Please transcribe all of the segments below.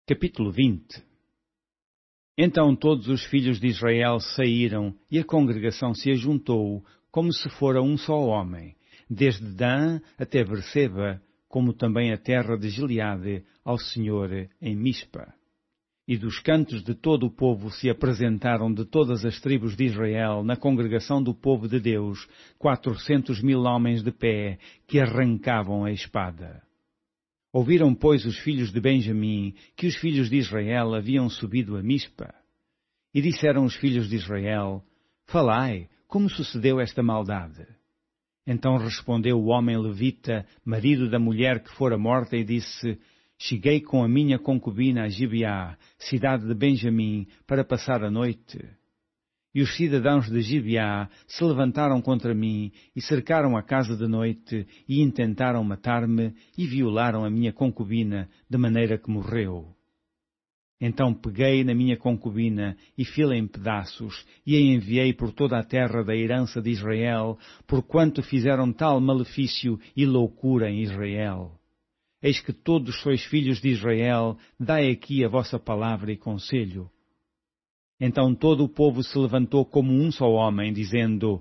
Capítulo 20. Então todos os filhos de Israel saíram, e a congregação se ajuntou, como se fora um só homem, desde Dan até Berseba, como também a terra de Gileade, ao Senhor em Mispa. E dos cantos de todo o povo se apresentaram de todas as tribos de Israel, na congregação do povo de Deus, 400.000 homens de pé, que arrancavam a espada. Ouviram, pois, os filhos de Benjamim que os filhos de Israel haviam subido a Mispa. E disseram os filhos de Israel: Falai, como sucedeu esta maldade? Então respondeu o homem levita, marido da mulher que fora morta, e disse: Cheguei com a minha concubina a Gibeá, cidade de Benjamim, para passar a noite. E os cidadãos de Gibeá se levantaram contra mim e cercaram a casa de noite e intentaram matar-me e violaram a minha concubina, de maneira que morreu. Então peguei na minha concubina e fi-la em pedaços e a enviei por toda a terra da herança de Israel, porquanto fizeram tal malefício e loucura em Israel. Eis que todos sois filhos de Israel, dai aqui a vossa palavra e conselho. Então todo o povo se levantou como um só homem, dizendo: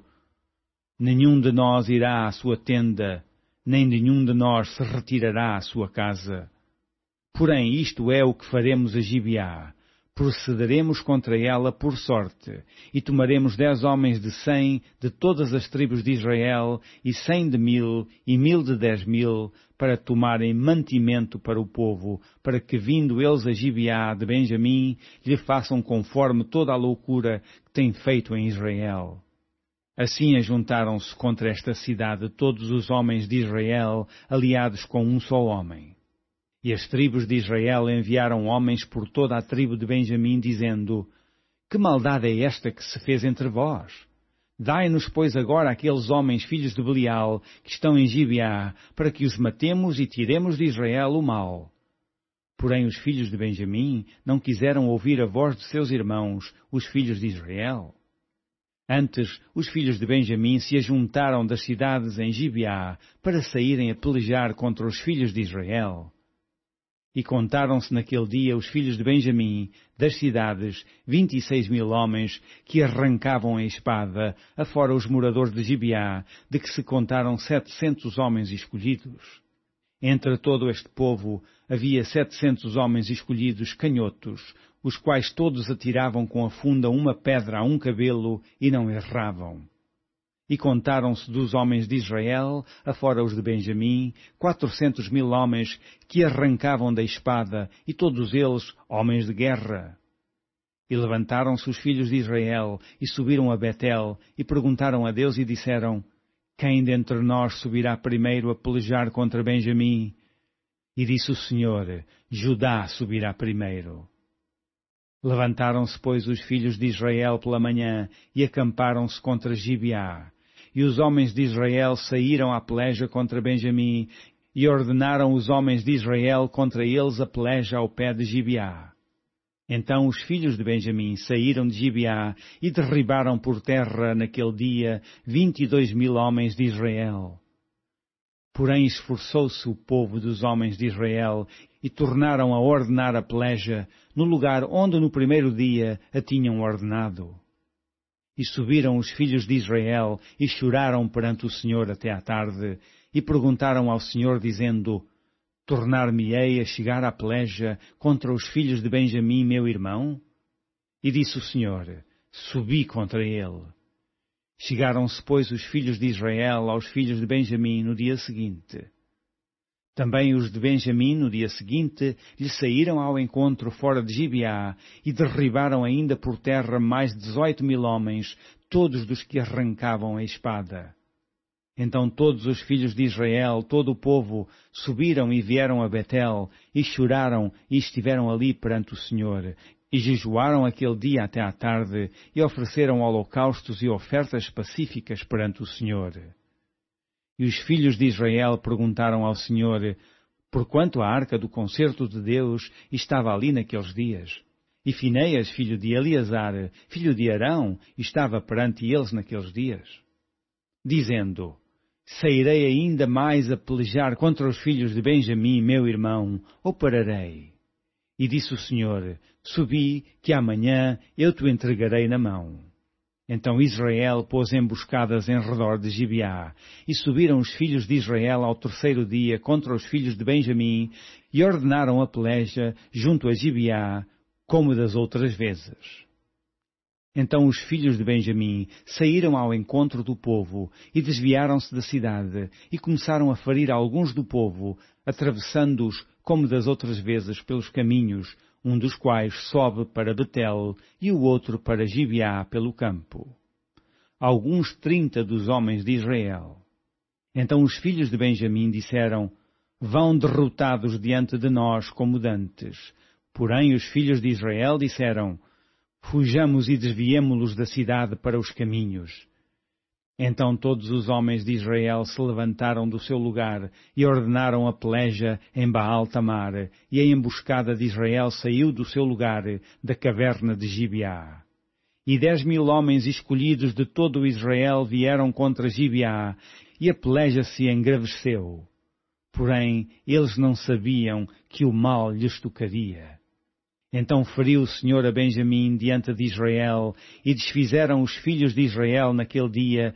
Nenhum de nós irá à sua tenda, nem nenhum de nós se retirará à sua casa. Porém, isto é o que faremos a Gibeá. Procederemos contra ela por sorte, e tomaremos 10 homens de 100 de todas as tribos de Israel, e 100 de 1000, e 1000 de 10.000, para tomarem mantimento para o povo, para que, vindo eles a Gibeá de Benjamim, lhe façam conforme toda a loucura que tem feito em Israel. Assim ajuntaram-se contra esta cidade todos os homens de Israel, aliados com um só homem. E as tribos de Israel enviaram homens por toda a tribo de Benjamim, dizendo: Que maldade é esta que se fez entre vós? Dai-nos, pois, agora aqueles homens filhos de Belial, que estão em Gibeá, para que os matemos e tiremos de Israel o mal. Porém os filhos de Benjamim não quiseram ouvir a voz de seus irmãos, os filhos de Israel. Antes, os filhos de Benjamim se ajuntaram das cidades em Gibeá, para saírem a pelejar contra os filhos de Israel. E contaram-se naquele dia os filhos de Benjamim, das cidades, 26.000 homens, que arrancavam a espada, afora os moradores de Gibeá, de que se contaram 700 homens escolhidos. Entre todo este povo havia 700 homens escolhidos canhotos, os quais todos atiravam com a funda uma pedra a um cabelo e não erravam. E contaram-se dos homens de Israel, afora os de Benjamim, 400.000 homens que arrancavam da espada, e todos eles homens de guerra. E levantaram-se os filhos de Israel, e subiram a Betel, e perguntaram a Deus, e disseram: Quem dentre nós subirá primeiro a pelejar contra Benjamim? E disse o Senhor: Judá subirá primeiro. Levantaram-se, pois, os filhos de Israel pela manhã, e acamparam-se contra Gibeá. E os homens de Israel saíram à peleja contra Benjamim, e ordenaram os homens de Israel contra eles a peleja ao pé de Gibeá. Então os filhos de Benjamim saíram de Gibeá e derribaram por terra naquele dia 22.000 homens de Israel. Porém esforçou-se o povo dos homens de Israel e tornaram a ordenar a peleja no lugar onde no primeiro dia a tinham ordenado. E subiram os filhos de Israel e choraram perante o Senhor até à tarde, e perguntaram ao Senhor, dizendo: Tornar-me-ei a chegar à peleja contra os filhos de Benjamim, meu irmão? E disse o Senhor: Subi contra ele. Chegaram-se, pois, os filhos de Israel aos filhos de Benjamim no dia seguinte. Também os de Benjamim, no dia seguinte, lhe saíram ao encontro fora de Gibeá e derribaram ainda por terra mais de 18.000 homens, todos dos que arrancavam a espada. Então todos os filhos de Israel, todo o povo, subiram e vieram a Betel, e choraram e estiveram ali perante o Senhor, e jejuaram aquele dia até à tarde, e ofereceram holocaustos e ofertas pacíficas perante o Senhor. E os filhos de Israel perguntaram ao Senhor, porquanto a arca do concerto de Deus estava ali naqueles dias. E Finéias, filho de Eleazar, filho de Arão, estava perante eles naqueles dias. Dizendo: Sairei ainda mais a pelejar contra os filhos de Benjamim, meu irmão, ou pararei? E disse o Senhor, subi, que amanhã eu te entregarei na mão. Então Israel pôs emboscadas em redor de Gibeá, e subiram os filhos de Israel ao terceiro dia contra os filhos de Benjamim, e ordenaram a peleja junto a Gibeá, como das outras vezes. Então os filhos de Benjamim saíram ao encontro do povo, e desviaram-se da cidade, e começaram a ferir alguns do povo, atravessando-os, como das outras vezes, pelos caminhos, um dos quais sobe para Betel e o outro para Gibeá pelo campo. Alguns 30 dos homens de Israel. Então os filhos de Benjamim disseram, vão derrotados diante de nós como dantes. Porém os filhos de Israel disseram, fujamos e desviemo-los da cidade para os caminhos. Então todos os homens de Israel se levantaram do seu lugar e ordenaram a peleja em Baal-Tamar, e a emboscada de Israel saiu do seu lugar, da caverna de Gibeá. E 10.000 homens escolhidos de todo o Israel vieram contra Gibeá, e a peleja se engraveceu. Porém, eles não sabiam que o mal lhes tocaria. Então feriu o Senhor a Benjamim diante de Israel, e desfizeram os filhos de Israel naquele dia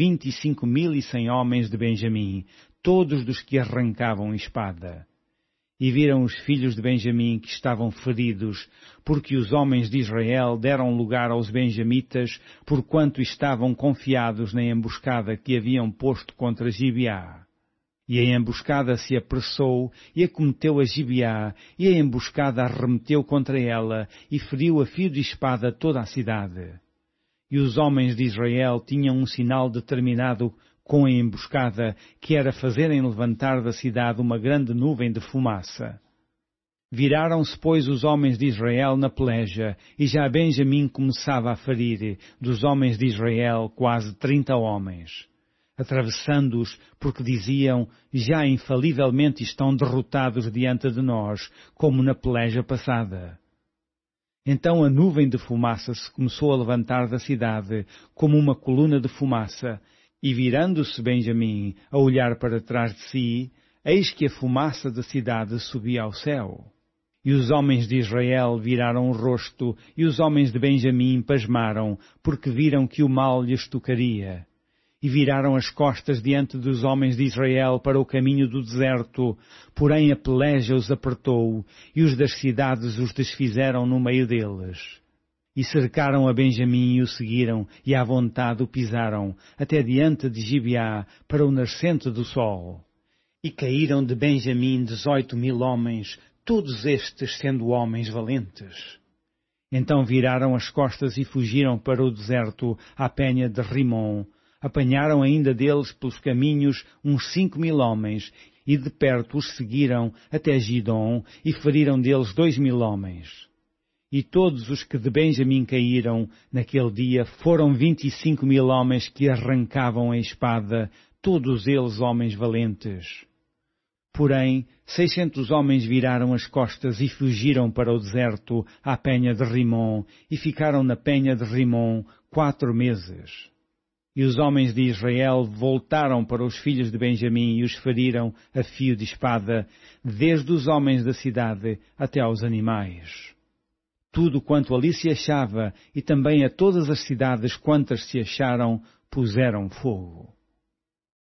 25.100 homens de Benjamim, todos dos que arrancavam espada. E viram os filhos de Benjamim que estavam feridos, porque os homens de Israel deram lugar aos benjamitas, porquanto estavam confiados na emboscada que haviam posto contra Gibeá. E a emboscada se apressou e acometeu a Gibeá, e a emboscada arremeteu contra ela e feriu a fio de espada toda a cidade. E os homens de Israel tinham um sinal determinado com a emboscada, que era fazerem levantar da cidade uma grande nuvem de fumaça. Viraram-se, pois, os homens de Israel na peleja, e já Benjamim começava a ferir dos homens de Israel quase 30 homens. Atravessando-os, porque diziam, já infalivelmente estão derrotados diante de nós, como na peleja passada. Então a nuvem de fumaça se começou a levantar da cidade, como uma coluna de fumaça, e virando-se Benjamim a olhar para trás de si, eis que a fumaça da cidade subia ao céu. E os homens de Israel viraram o rosto, e os homens de Benjamim pasmaram, porque viram que o mal lhes tocaria. E viraram as costas diante dos homens de Israel para o caminho do deserto, porém a peleja os apertou, e os das cidades os desfizeram no meio deles. E cercaram a Benjamim e o seguiram, e à vontade o pisaram, até diante de Gibeá, para o nascente do sol. E caíram de Benjamim 18.000 homens, todos estes sendo homens valentes. Então viraram as costas e fugiram para o deserto, à penha de Rimon. Apanharam ainda deles pelos caminhos uns 5.000 homens, e de perto os seguiram até Gidom, e feriram deles 2.000 homens. E todos os que de Benjamim caíram, naquele dia, foram 25.000 homens que arrancavam a espada, todos eles homens valentes. Porém, 600 homens viraram as costas e fugiram para o deserto, à penha de Rimon, e ficaram na penha de Rimon 4 meses. E os homens de Israel voltaram para os filhos de Benjamim e os feriram a fio de espada, desde os homens da cidade até aos animais. Tudo quanto ali se achava, e também a todas as cidades quantas se acharam, puseram fogo.